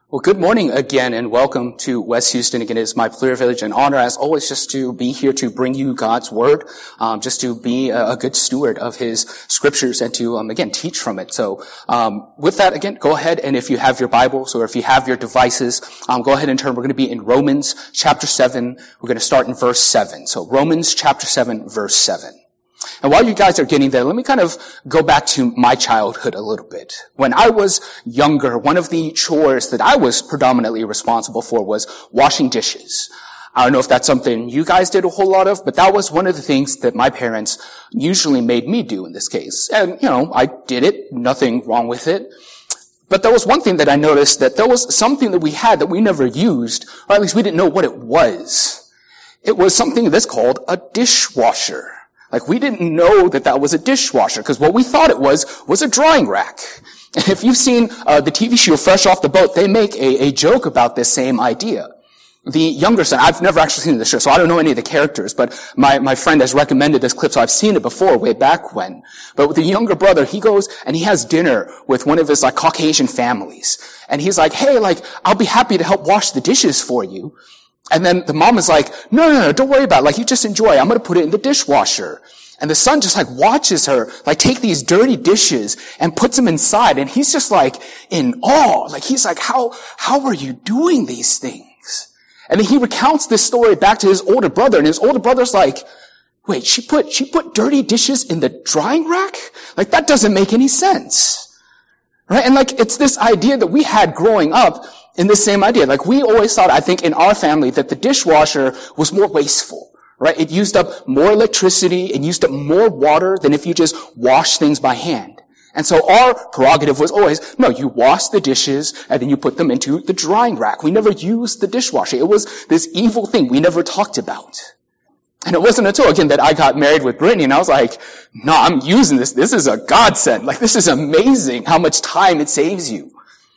Well, good morning again, and welcome to West Houston. Again, it's my privilege and honor, as always, just to be here to bring you God's Word, just to be a good steward of His Scriptures and to, again, teach from it. So, with that, again, go ahead, and if you have your Bibles or if you have your devices, go ahead and turn. We're going to be in Romans chapter 7. We're going to start in verse 7. So, Romans chapter 7, verse 7. And while you guys are getting there, let me kind of go back to my childhood a little bit. When I was younger, one of the chores that I was predominantly responsible for was washing dishes. I don't know if that's something you guys did a whole lot of, but that was one of the things that my parents usually made me do in this case. And, I did it, nothing wrong with it. But there was one thing that I noticed, that there was something that we had that we never used, or at least we didn't know what it was. It was something that's called a dishwasher. Like, we didn't know that was a dishwasher, because what we thought it was a drying rack. And if you've seen the TV show Fresh Off the Boat, they make a joke about this same idea. The younger son, I've never actually seen the show, so I don't know any of the characters, but my friend has recommended this clip, so I've seen it before, way back when. But with the younger brother, he goes and he has dinner with one of his, Caucasian families. And he's like, hey, I'll be happy to help wash the dishes for you. And then the mom is like, no, don't worry about it. You just enjoy it. I'm going to put it in the dishwasher. And the son just watches her, take these dirty dishes and puts them inside. And he's just in awe. He's like, how are you doing these things? And then he recounts this story back to his older brother. And his older brother's like, wait, she put dirty dishes in the drying rack? That doesn't make any sense. Right? And it's this idea that we had growing up, in this same idea. We always thought, I think, in our family, that the dishwasher was more wasteful, right? It used up more electricity, it used up more water than if you just wash things by hand. And so our prerogative was always, no, you wash the dishes and then you put them into the drying rack. We never used the dishwasher. It was this evil thing we never talked about. And it wasn't until, again, that I got married with Brittany, and I was like, no, I'm using this. This is a godsend. This is amazing how much time it saves you.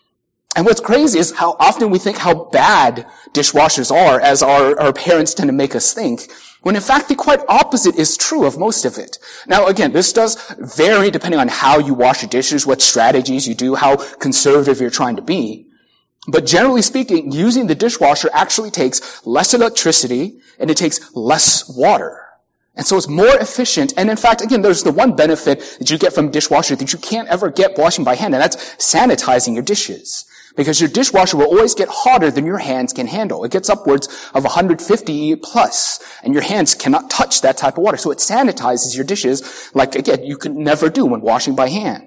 And what's crazy is how often we think how bad dishwashers are, as our parents tend to make us think, when in fact the quite opposite is true of most of it. Now again, this does vary depending on how you wash your dishes, what strategies you do, how conservative you're trying to be. But generally speaking, using the dishwasher actually takes less electricity and it takes less water. And so it's more efficient. And in fact, again, there's the one benefit that you get from a dishwasher that you can't ever get washing by hand, and that's sanitizing your dishes. Because your dishwasher will always get hotter than your hands can handle. It gets upwards of 150 plus, and your hands cannot touch that type of water. So it sanitizes your dishes again, you could never do when washing by hand.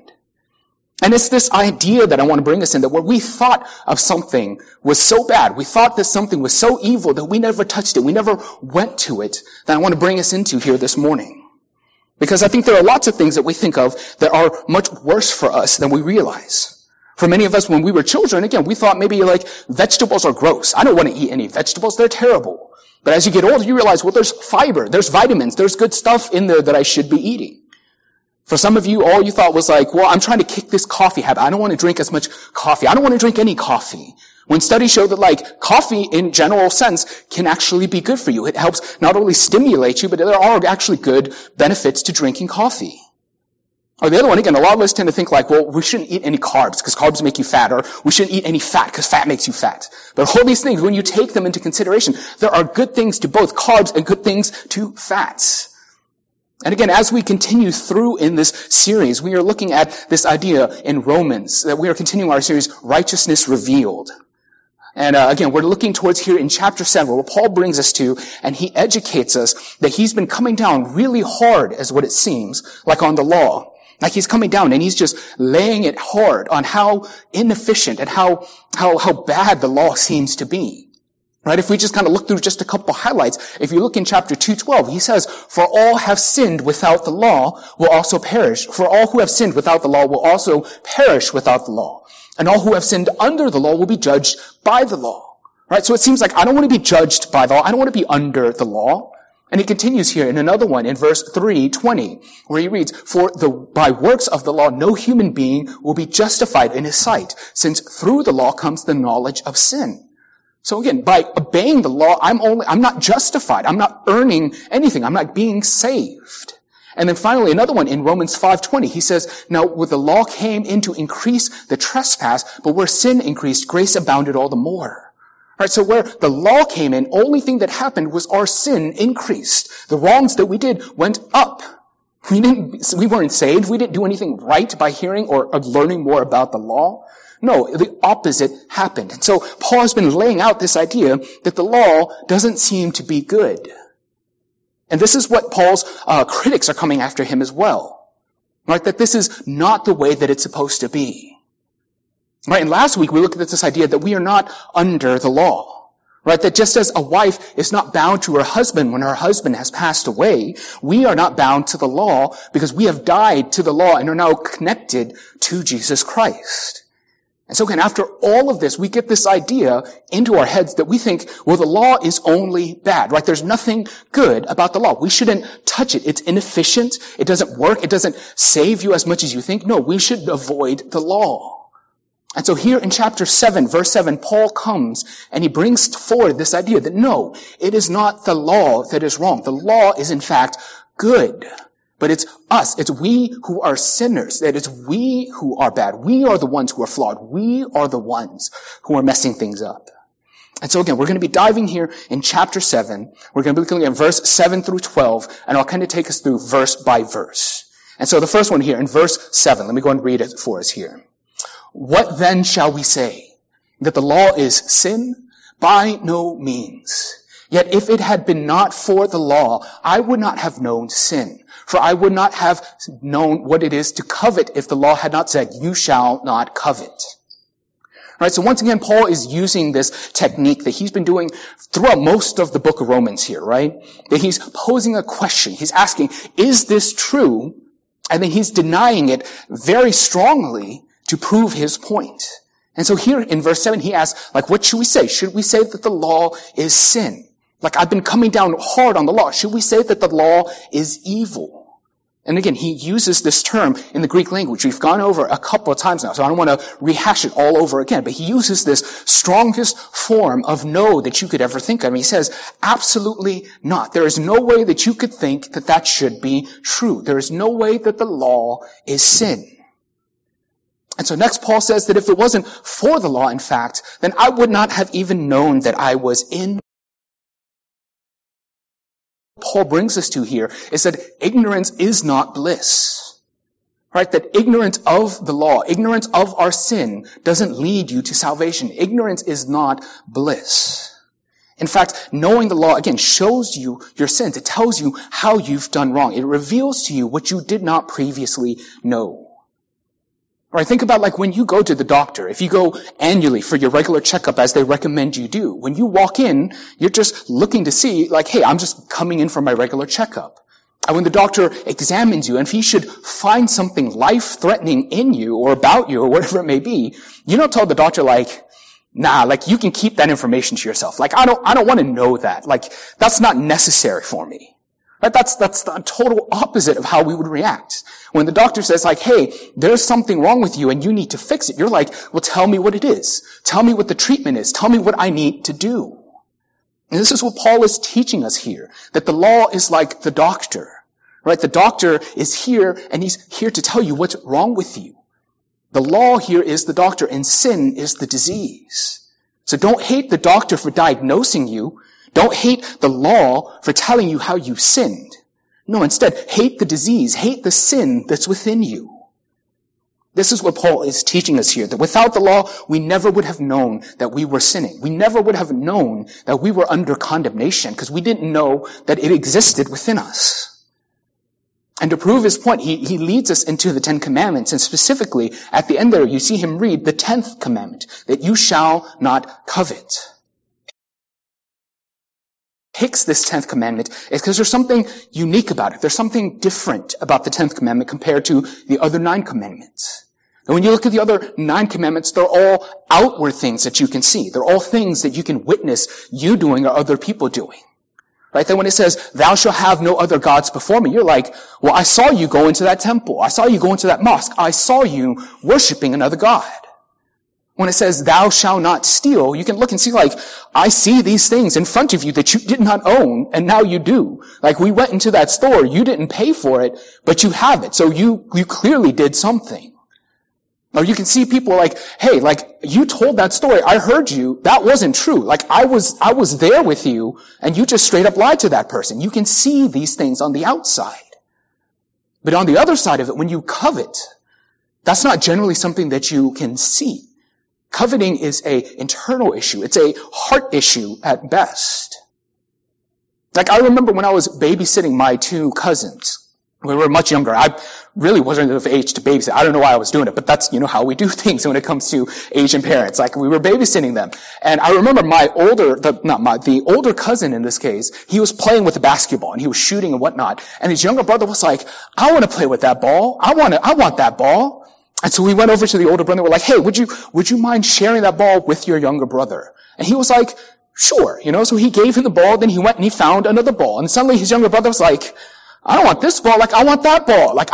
And it's this idea that I want to bring us in, that what we thought of something was so bad, we thought that something was so evil that we never touched it, we never went to it, that I want to bring us into here this morning. Because I think there are lots of things that we think of that are much worse for us than we realize. For many of us, when we were children, again, we thought maybe vegetables are gross. I don't want to eat any vegetables, they're terrible. But as you get older, you realize, well, there's fiber, there's vitamins, there's good stuff in there that I should be eating. For some of you, all you thought was well, I'm trying to kick this coffee habit. I don't want to drink as much coffee. I don't want to drink any coffee. When studies show that coffee in general sense can actually be good for you. It helps not only stimulate you, but there are actually good benefits to drinking coffee. Or the other one, again, a lot of us tend to think well, we shouldn't eat any carbs because carbs make you fat, or we shouldn't eat any fat because fat makes you fat. But all these things, when you take them into consideration, there are good things to both carbs and good things to fats. And again, as we continue through in this series, we are looking at this idea in Romans, that we are continuing our series, Righteousness Revealed. And again, we're looking towards here in chapter 7, where Paul brings us to, and he educates us that he's been coming down really hard, as what it seems, on the law. He's coming down and he's just laying it hard on how inefficient and how bad the law seems to be. Right? If we just kind of look through just a couple highlights, if you look in chapter 2:12, he says, for all have sinned without the law will also perish. For all who have sinned without the law will also perish without the law. And all who have sinned under the law will be judged by the law. Right? So it seems I don't want to be judged by the law. I don't want to be under the law. And he continues here in another one in verse 3:20, where he reads, by works of the law no human being will be justified in his sight, since through the law comes the knowledge of sin. So again, by obeying the law, I'm not justified. I'm not earning anything. I'm not being saved. And then finally, another one in Romans 5:20, he says, now with the law came in to increase the trespass, but where sin increased, grace abounded all the more. All right, so where the law came in, only thing that happened was our sin increased. The wrongs that we did went up. We weren't saved. We didn't do anything right by hearing or learning more about the law. No, the opposite happened. And so Paul has been laying out this idea that the law doesn't seem to be good. And this is what Paul's critics are coming after him as well. Right? That this is not the way that it's supposed to be. Right? And last week we looked at this idea that we are not under the law. Right? That just as a wife is not bound to her husband when her husband has passed away, we are not bound to the law because we have died to the law and are now connected to Jesus Christ. And so again, after all of this, we get this idea into our heads that we think, well, the law is only bad, right? There's nothing good about the law. We shouldn't touch it. It's inefficient. It doesn't work. It doesn't save you as much as you think. No, we should avoid the law. And so here in chapter 7, verse 7, Paul comes and he brings forward this idea that no, it is not the law that is wrong. The law is in fact good. But it's us. It's we who are sinners. That it's we who are bad. We are the ones who are flawed. We are the ones who are messing things up. And so again, we're going to be diving here in chapter 7. We're going to be looking at verse 7 through 12, and I'll kind of take us through verse by verse. And so the first one here in verse 7, let me go and read it for us here. What then shall we say? That the law is sin? By no means. Yet if it had been not for the law, I would not have known sin. For I would not have known what it is to covet if the law had not said, you shall not covet. Right, so once again, Paul is using this technique that he's been doing throughout most of the book of Romans here, right? That he's posing a question. He's asking, is this true? And then he's denying it very strongly to prove his point. And so here in verse 7, he asks, like, what should we say? Should we say that the law is sin? Like, I've been coming down hard on the law. Should we say that the law is evil? And again, he uses this term in the Greek language. We've gone over a couple of times now, so I don't want to rehash it all over again. But he uses this strongest form of no that you could ever think of. He says, absolutely not. There is no way that you could think that that should be true. There is no way that the law is sin. And so next Paul says that if it wasn't for the law, in fact, then I would not have even known that I was in. Paul brings us to here is that ignorance is not bliss. Right? That ignorance of the law, ignorance of our sin doesn't lead you to salvation. Ignorance is not bliss. In fact, knowing the law, again, shows you your sins. It tells you how you've done wrong. It reveals to you what you did not previously know. Right, think about like when you go to the doctor. If you go annually for your regular checkup as they recommend you do, when you walk in, you're just looking to see like, hey, I'm just coming in for my regular checkup. And when the doctor examines you, and if he should find something life-threatening in you or about you or whatever it may be, you don't tell the doctor like, nah, like you can keep that information to yourself. Like I don't want to know that. Like that's not necessary for me. Right? That's the total opposite of how we would react. When the doctor says like, hey, there's something wrong with you and you need to fix it, you're like, well, tell me what it is. Tell me what the treatment is. Tell me what I need to do. And this is what Paul is teaching us here, that the law is like the doctor. Right? The doctor is here and he's here to tell you what's wrong with you. The law here is the doctor and sin is the disease. So don't hate the doctor for diagnosing you. Don't hate the law for telling you how you sinned. No, instead, hate the disease, hate the sin that's within you. This is what Paul is teaching us here, that without the law, we never would have known that we were sinning. We never would have known that we were under condemnation because we didn't know that it existed within us. And to prove his point, he leads us into the 10 Commandments, and specifically, at the end there, you see him read the 10th commandment, that you shall not covet. Picks this 10th commandment is because there's something unique about it. There's something different about the 10th commandment compared to the other 9 commandments. And when you look at the other 9 commandments, they're all outward things that you can see. They're all things that you can witness you doing or other people doing. Right? Then when it says, thou shalt have no other gods before me, you're like, well, I saw you go into that temple. I saw you go into that mosque. I saw you worshiping another god. When it says, thou shalt not steal, you can look and see, like, I see these things in front of you that you did not own, and now you do. Like, we went into that store, you didn't pay for it, but you have it, so you clearly did something. Or you can see people like, hey, like, you told that story, I heard you, that wasn't true. Like, I was there with you, and you just straight up lied to that person. You can see these things on the outside. But on the other side of it, when you covet, that's not generally something that you can see. Coveting is an internal issue. It's a heart issue at best. Like, I remember when I was babysitting my two cousins. We were much younger. I really wasn't of age to babysit. I don't know why I was doing it, but that's, how we do things when it comes to Asian parents. Like, we were babysitting them. And I remember the older cousin in this case, he was playing with the basketball and he was shooting and whatnot. And his younger brother was like, I want to play with that ball. I want that ball. And so we went over to the older brother. We're like, hey, would you mind sharing that ball with your younger brother? And he was like, sure. So he gave him the ball. Then he went and he found another ball. And suddenly his younger brother was like, I don't want this ball. Like, I want that ball. Like,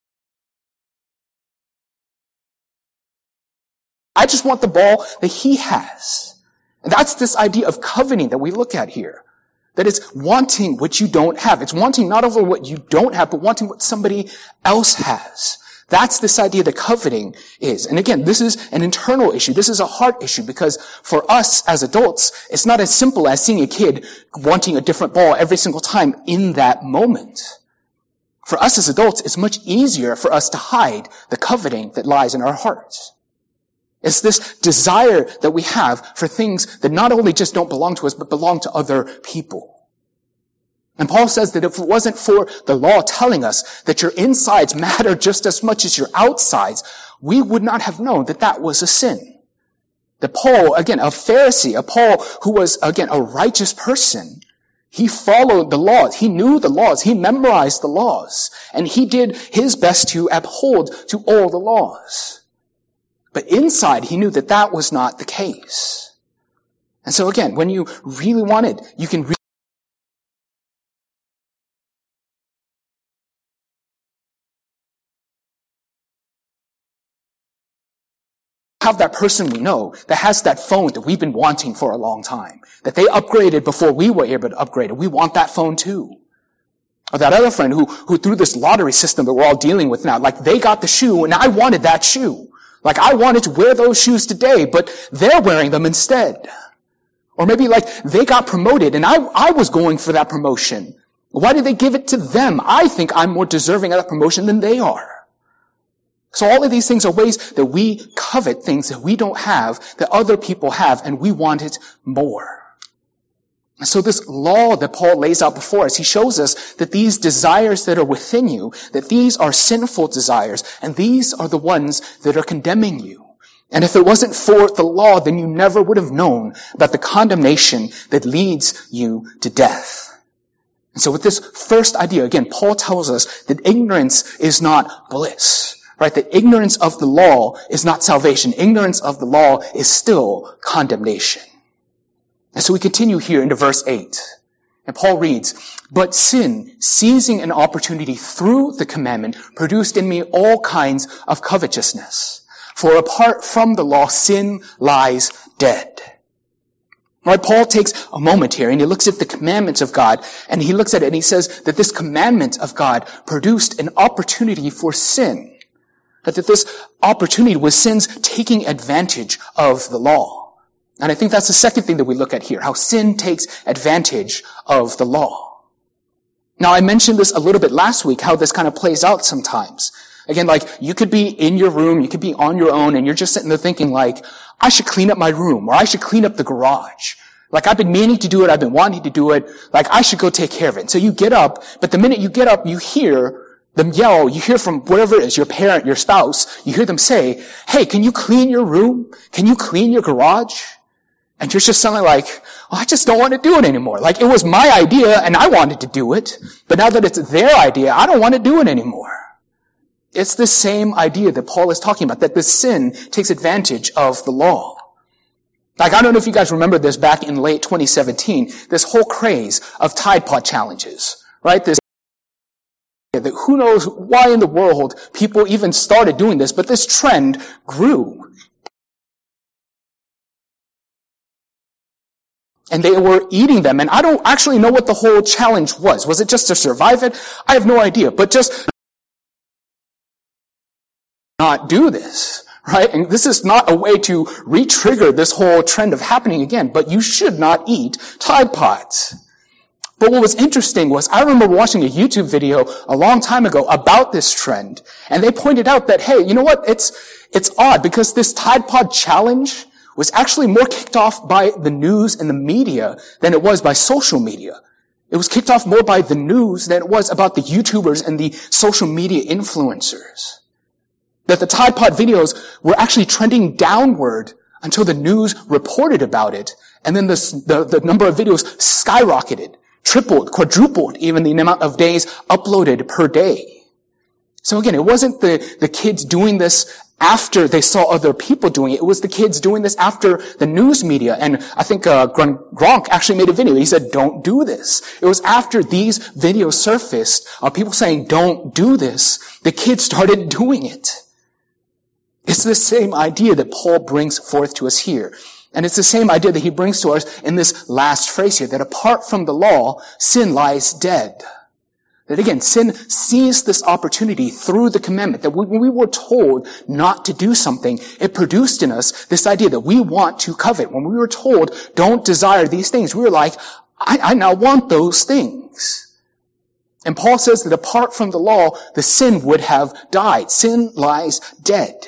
I just want the ball that he has. And that's this idea of coveting that we look at here. That it's wanting what you don't have. It's wanting not only what you don't have, but wanting what somebody else has. That's this idea that coveting is. And again, this is an internal issue. This is a heart issue because for us as adults, it's not as simple as seeing a kid wanting a different ball every single time in that moment. For us as adults, it's much easier for us to hide the coveting that lies in our hearts. It's this desire that we have for things that not only just don't belong to us, but belong to other people. And Paul says that if it wasn't for the law telling us that your insides matter just as much as your outsides, we would not have known that that was a sin. That Paul, again, a Pharisee, a Paul who was, again, a righteous person, he followed the laws. He knew the laws. He memorized the laws. And he did his best to uphold to all the laws. But inside, he knew that that was not the case. And so again, when you really want it, you can have that person we know that has that phone that we've been wanting for a long time, that they upgraded before we were able to upgrade it. We want that phone too. Or that other friend who through this lottery system that we're all dealing with now, like they got the shoe and I wanted that shoe. Like I wanted to wear those shoes today, but they're wearing them instead. Or maybe like they got promoted and I was going for that promotion. Why did they give it to them? I think I'm more deserving of that promotion than they are. So all of these things are ways that we covet things that we don't have, that other people have, and we want it more. And so this law that Paul lays out before us, he shows us that these desires that are within you, that these are sinful desires, and these are the ones that are condemning you. And if it wasn't for the law, then you never would have known about the condemnation that leads you to death. And so with this first idea, again, Paul tells us that ignorance is not bliss. Right? That ignorance of the law is not salvation. Ignorance of the law is still condemnation. And so we continue here into verse 8. And Paul reads, "But sin, seizing an opportunity through the commandment, produced in me all kinds of covetousness. For apart from the law, sin lies dead." Right? Paul takes a moment here and he looks at the commandments of God and he looks at it and he says that this commandment of God produced an opportunity for sin. That this opportunity was sin's taking advantage of the law. And I think that's the second thing that we look at here, how sin takes advantage of the law. Now, I mentioned this a little bit last week, how this kind of plays out sometimes. Again, like, you could be in your room, you could be on your own, and you're just sitting there thinking, like, I should clean up my room, or I should clean up the garage. Like, I've been meaning to do it, I've been wanting to do it, like, I should go take care of it. So you get up, but the minute you get up, you hear them yell, you hear from whatever it is, your parent, your spouse, you hear them say, "Hey, can you clean your room? Can you clean your garage?" And you're just suddenly like, "Oh, I just don't want to do it anymore. Like, it was my idea and I wanted to do it, but now that it's their idea, I don't want to do it anymore." It's the same idea that Paul is talking about, that this sin takes advantage of the law. Like, I don't know if you guys remember this back in late 2017, this whole craze of Tide Pod challenges, right? That who knows why in the world people even started doing this, but this trend grew. and they were eating them. And I don't actually know what the whole challenge was. Was it just to survive it? I have no idea. But just not do this, right? And this is not a way to re-trigger this whole trend of happening again, but you should not eat Tide Pods. But what was interesting was I remember watching a YouTube video a long time ago about this trend, and they pointed out that, hey, you know what? It's odd because this Tide Pod challenge was actually more kicked off by the news and the media than it was by social media. It was kicked off more by the news than it was about the YouTubers and the social media influencers. That the Tide Pod videos were actually trending downward until the news reported about it, and then the number of videos skyrocketed, tripled, quadrupled even the amount of days uploaded per day. So again, it wasn't the kids doing this after they saw other people doing it. It was the kids doing this after the news media. And I think Gronk actually made a video. He said, don't do this. It was after these videos surfaced, people saying, don't do this, the kids started doing it. It's the same idea that Paul brings forth to us here. And it's the same idea that he brings to us in this last phrase here, that apart from the law, sin lies dead. That again, sin seized this opportunity through the commandment, that when we were told not to do something, it produced in us this idea that we want to covet. When we were told, don't desire these things, we were like, I now want those things. And Paul says that apart from the law, the sin would have died. Sin lies dead.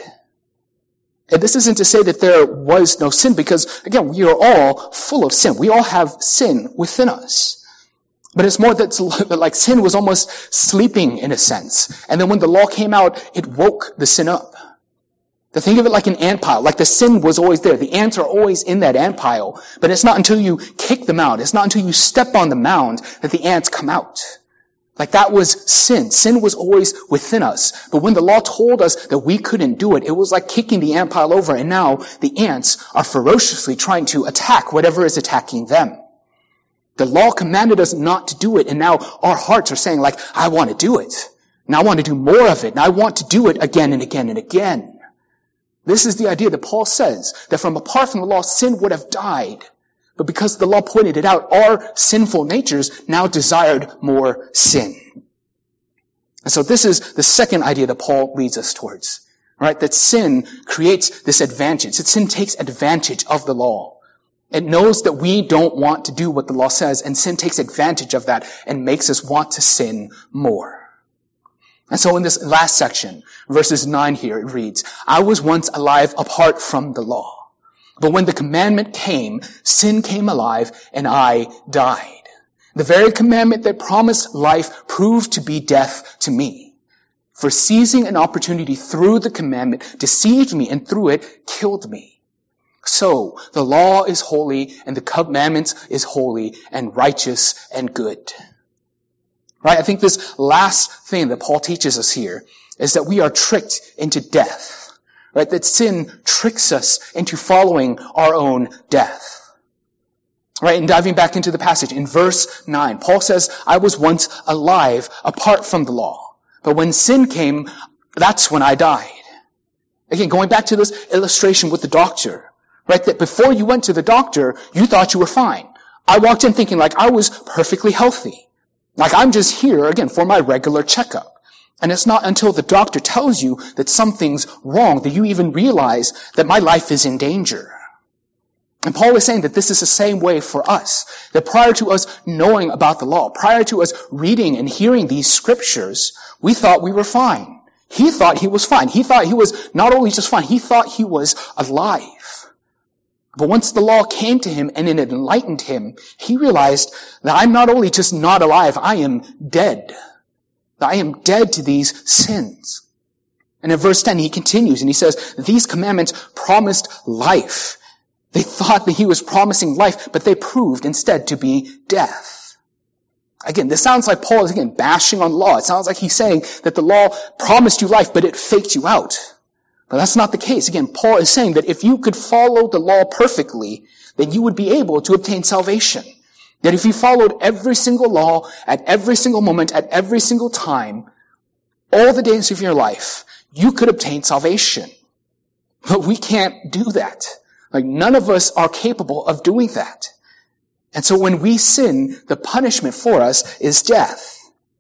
And this isn't to say that there was no sin, because, again, we are all full of sin. We all have sin within us. But it's more that like sin was almost sleeping in a sense. And then when the law came out, it woke the sin up. To think of it like an ant pile. Like the sin was always there. The ants are always in that ant pile. But it's not until you kick them out, it's not until you step on the mound that the ants come out. Like that was sin. Sin was always within us. But when the law told us that we couldn't do it, it was like kicking the ant pile over, and now the ants are ferociously trying to attack whatever is attacking them. The law commanded us not to do it, and now our hearts are saying like, I want to do it. And I want to do more of it, and I want to do it again and again and again. This is the idea that Paul says, that from apart from the law, sin would have died. But because the law pointed it out, our sinful natures now desired more sin. And so this is the second idea that Paul leads us towards. Right? That sin creates this advantage. That sin takes advantage of the law. It knows that we don't want to do what the law says, and sin takes advantage of that and makes us want to sin more. And so in this last section, verses 9 here, it reads, I was once alive apart from the law. But when the commandment came, sin came alive, and I died. The very commandment that promised life proved to be death to me. For seizing an opportunity through the commandment deceived me, and through it killed me. So the law is holy, and the commandment is holy and righteous and good. Right? I think this last thing that Paul teaches us here is that we are tricked into death. Right? That sin tricks us into following our own death. Right? And diving back into the passage, in verse 9, Paul says, I was once alive apart from the law. But when sin came, that's when I died. Again, going back to this illustration with the doctor. Right? That before you went to the doctor, you thought you were fine. I walked in thinking like I was perfectly healthy. Like I'm just here, again, for my regular checkup. And it's not until the doctor tells you that something's wrong that you even realize that my life is in danger. And Paul is saying that this is the same way for us. That prior to us knowing about the law, prior to us reading and hearing these scriptures, we thought we were fine. He thought he was fine. He thought he was not only just fine, he thought he was alive. But once the law came to him and it enlightened him, he realized that I'm not only just not alive, I am dead. I am dead to these sins. And in verse 10, he continues and he says, these commandments promised life. They thought that he was promising life, but they proved instead to be death. Again, this sounds like Paul is again bashing on law. It sounds like he's saying that the law promised you life, but it faked you out. But that's not the case. Again, Paul is saying that if you could follow the law perfectly, then you would be able to obtain salvation. That if you followed every single law at every single moment, at every single time, all the days of your life, you could obtain salvation. But we can't do that. Like none of us are capable of doing that. And so when we sin, the punishment for us is death.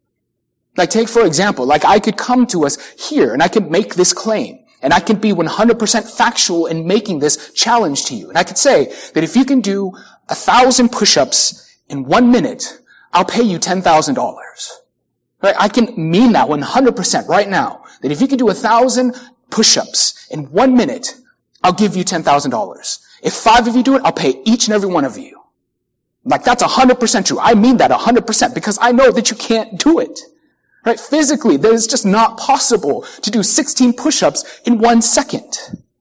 Like take for example, like I could come to us here and I could make this claim. And I can be 100% factual in making this challenge to you. And I could say that if you can do 1,000 push-ups in 1 minute, I'll pay you $10,000. Right? I can mean that 100% right now. That if you can do 1,000 push-ups in 1 minute, I'll give you $10,000. If 5 of you do it, I'll pay each and every one of you. Like that's 100% true. I mean that 100% because I know that you can't do it. Right? Physically, that is just not possible to do 16 push-ups in 1 second.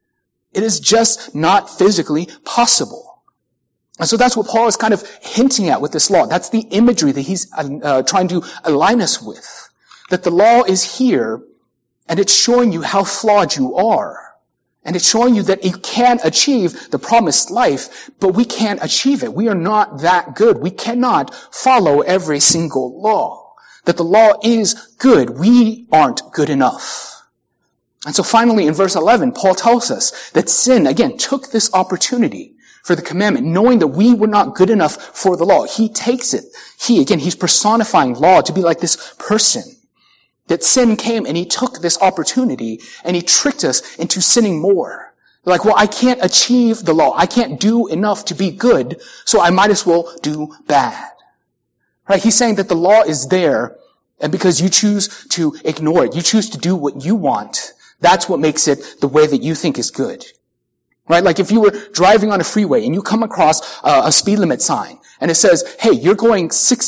It is just not physically possible. And so that's what Paul is kind of hinting at with this law. That's the imagery that he's trying to align us with. That the law is here, and it's showing you how flawed you are. And it's showing you that you can achieve the promised life, but we can't achieve it. We are not that good. We cannot follow every single law. That the law is good. We aren't good enough. And so finally in verse 11, Paul tells us that sin, again, took this opportunity for the commandment, knowing that we were not good enough for the law. He takes it. He's personifying law to be like this person. That sin came and he took this opportunity and he tricked us into sinning more. Like, well, I can't achieve the law. I can't do enough to be good, so I might as well do bad. Right? He's saying that the law is there, and because you choose to ignore it, you choose to do what you want, that's what makes it the way that you think is good. Right? Like if you were driving on a freeway and you come across a speed limit sign, and it says, hey, you're going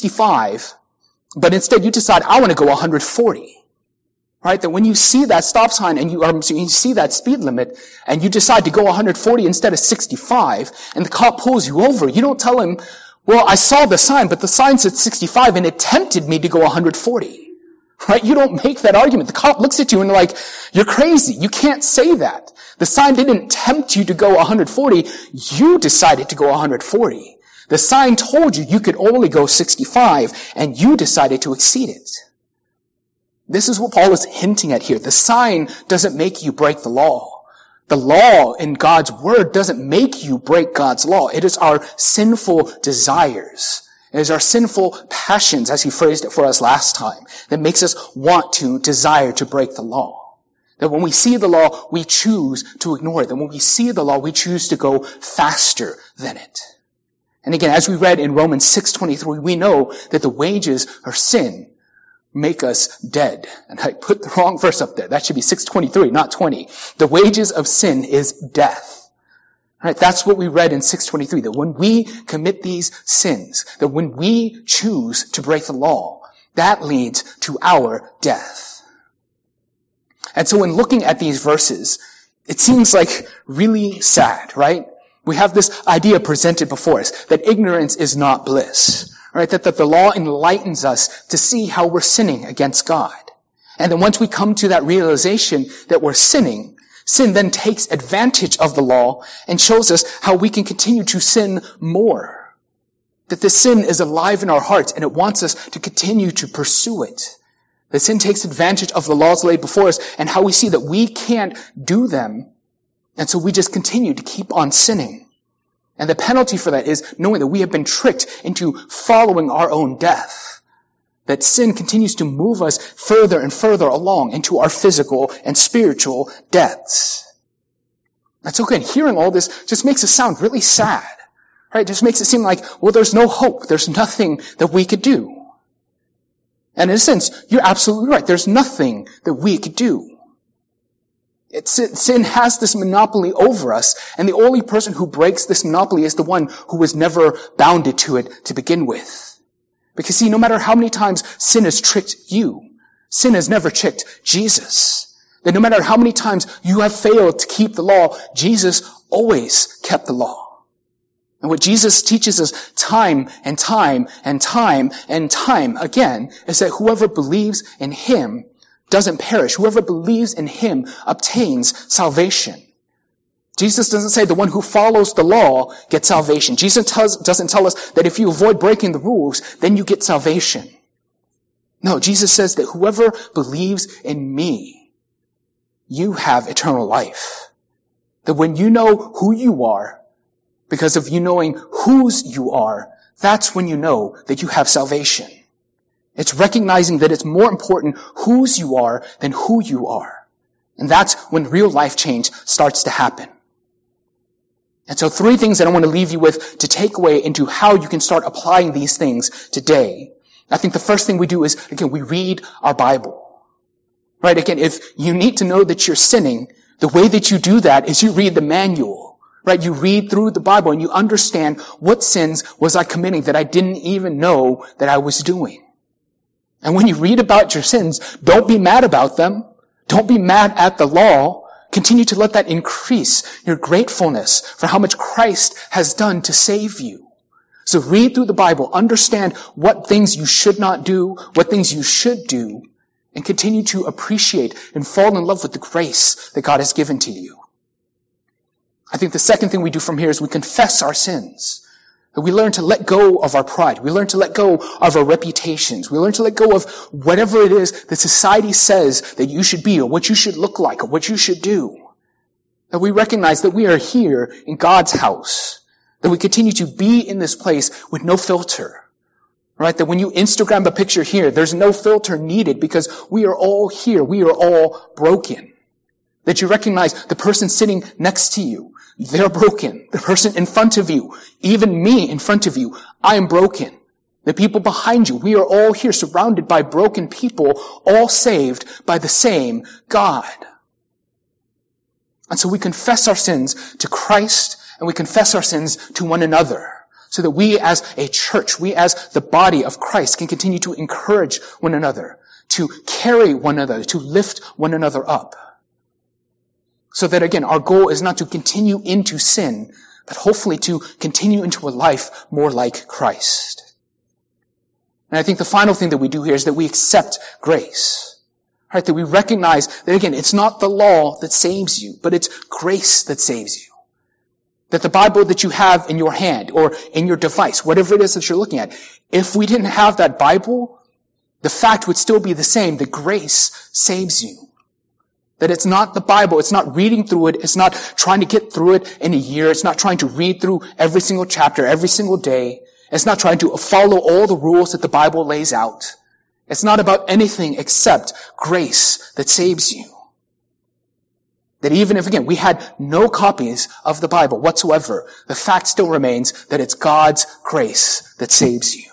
65, but instead you decide, I want to go 140. Right? That when you see that stop sign and you see that speed limit, and you decide to go 140 instead of 65, and the cop pulls you over, you don't tell him, well, I saw the sign, but the sign said 65 and it tempted me to go 140. Right? You don't make that argument. The cop looks at you and like, you're crazy. You can't say that. The sign didn't tempt you to go 140. You decided to go 140. The sign told you you could only go 65 and you decided to exceed it. This is what Paul is hinting at here. The sign doesn't make you break the law. The law in God's word doesn't make you break God's law. It is our sinful desires. It is our sinful passions, as he phrased it for us last time, that makes us want to desire to break the law. That when we see the law, we choose to ignore it. That when we see the law, we choose to go faster than it. And again, as we read in Romans 6:23, we know that the wages of sin make us dead. And I put the wrong verse up there. That should be 6:23, not 20. The wages of sin is death. Right? That's what we read in 6:23, that when we commit these sins, that when we choose to break the law, that leads to our death. And so when looking at these verses, it seems like really sad, right? We have this idea presented before us, that ignorance is not bliss. Right? That the law enlightens us to see how we're sinning against God. And then once we come to that realization that we're sinning, sin then takes advantage of the law and shows us how we can continue to sin more. That the sin is alive in our hearts and it wants us to continue to pursue it. The sin takes advantage of the laws laid before us and how we see that we can't do them. And so we just continue to keep on sinning. And the penalty for that is knowing that we have been tricked into following our own death. That sin continues to move us further and further along into our physical and spiritual deaths. That's okay. Hearing all this just makes it sound really sad. Right? It just makes it seem like, well, there's no hope. There's nothing that we could do. And in a sense, you're absolutely right. There's nothing that we could do. Sin has this monopoly over us, and the only person who breaks this monopoly is the one who was never bounded to it to begin with. Because see, no matter how many times sin has tricked you, sin has never tricked Jesus. That no matter how many times you have failed to keep the law, Jesus always kept the law. And what Jesus teaches us time and time and time and time again is that whoever believes in him doesn't perish. Whoever believes in him obtains salvation. Jesus doesn't say the one who follows the law gets salvation. Jesus doesn't tell us that if you avoid breaking the rules, then you get salvation. No, Jesus says that whoever believes in me, you have eternal life. That when you know who you are, because of you knowing whose you are, That's when you know that you have salvation. It's recognizing that it's more important whose you are than who you are. And that's when real life change starts to happen. And so 3 things that I want to leave you with to take away into how you can start applying these things today. I think the first thing we do is, again, we read our Bible. Right? Again, if you need to know that you're sinning, the way that you do that is you read the manual. Right? You read through the Bible and you understand what sins was I committing that I didn't even know that I was doing. And when you read about your sins, don't be mad about them. Don't be mad at the law. Continue to let that increase your gratefulness for how much Christ has done to save you. So read through the Bible, understand what things you should not do, what things you should do, and continue to appreciate and fall in love with the grace that God has given to you. I think the second thing we do from here is we confess our sins. We learn to let go of our pride. We learn to let go of our reputations. We learn to let go of whatever it is that society says that you should be or what you should look like or what you should do. That we recognize that we are here in God's house. That we continue to be in this place with no filter. Right? That when you Instagram a picture here, there's no filter needed because we are all here. We are all broken. That you recognize the person sitting next to you, they're broken. The person in front of you, even me in front of you, I am broken. The people behind you, we are all here surrounded by broken people, all saved by the same God. And so we confess our sins to Christ and we confess our sins to one another so that we as a church, we as the body of Christ can continue to encourage one another, to carry one another, to lift one another up. So that again, our goal is not to continue into sin, but hopefully to continue into a life more like Christ. And I think the final thing that we do here is that we accept grace. Right? That we recognize that again, it's not the law that saves you, but it's grace that saves you. That the Bible that you have in your hand or in your device, whatever it is that you're looking at, if we didn't have that Bible, the fact would still be the same, that grace saves you. That it's not the Bible, it's not reading through it, it's not trying to get through it in a year, it's not trying to read through every single chapter, every single day, it's not trying to follow all the rules that the Bible lays out. It's not about anything except grace that saves you. That even if, again, we had no copies of the Bible whatsoever, the fact still remains that it's God's grace that saves you.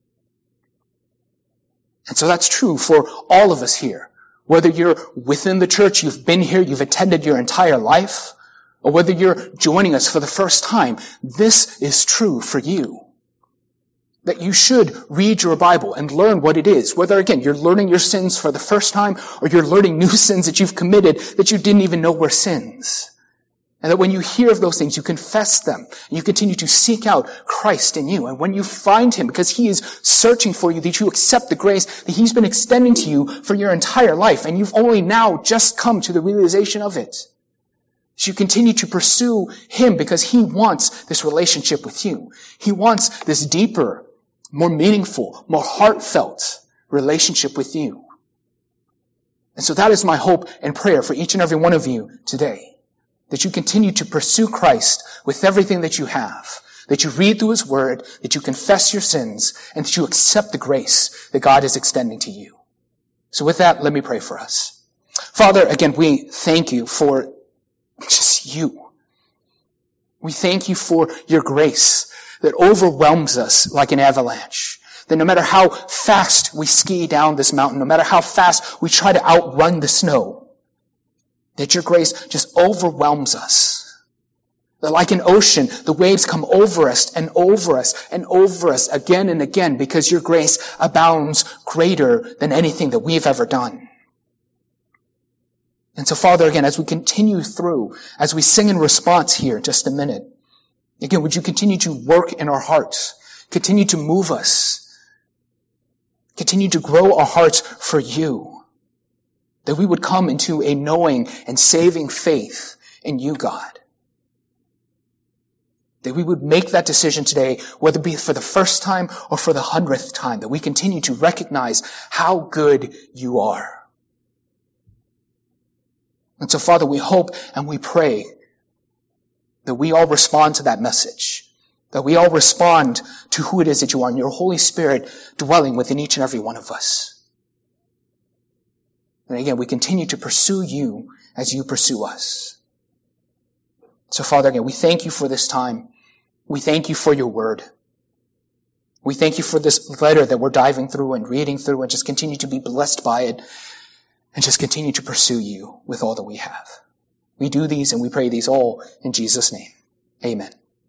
And so that's true for all of us here. Whether you're within the church, you've been here, you've attended your entire life, or whether you're joining us for the first time, this is true for you. That you should read your Bible and learn what it is. Whether, again, you're learning your sins for the first time, or you're learning new sins that you've committed that you didn't even know were sins. And that when you hear of those things, you confess them. And you continue to seek out Christ in you. And when you find Him, because He is searching for you, that you accept the grace that He's been extending to you for your entire life. And you've only now just come to the realization of it. So you continue to pursue Him because He wants this relationship with you. He wants this deeper, more meaningful, more heartfelt relationship with you. And so that is my hope and prayer for each and every one of you today. That you continue to pursue Christ with everything that you have. That you read through His Word, that you confess your sins, and that you accept the grace that God is extending to you. So with that, let me pray for us. Father, again, we thank you for just you. We thank you for your grace that overwhelms us like an avalanche. That no matter how fast we ski down this mountain, no matter how fast we try to outrun the snow, that your grace just overwhelms us. That like an ocean, the waves come over us and over us and over us again and again because your grace abounds greater than anything that we've ever done. And so, Father, again, as we continue through, as we sing in response here in just a minute, again, would you continue to work in our hearts, continue to move us, continue to grow our hearts for you, that we would come into a knowing and saving faith in you, God. That we would make that decision today, whether it be for the first time or for the 100th time, that we continue to recognize how good you are. And so, Father, we hope and we pray that we all respond to that message. that we all respond to who it is that you are, and your Holy Spirit dwelling within each and every one of us. And again, we continue to pursue you as you pursue us. So Father, again, we thank you for this time. We thank you for your word. We thank you for this letter that we're diving through and reading through, and just continue to be blessed by it, and just continue to pursue you with all that we have. We do these and we pray these all in Jesus' name. Amen.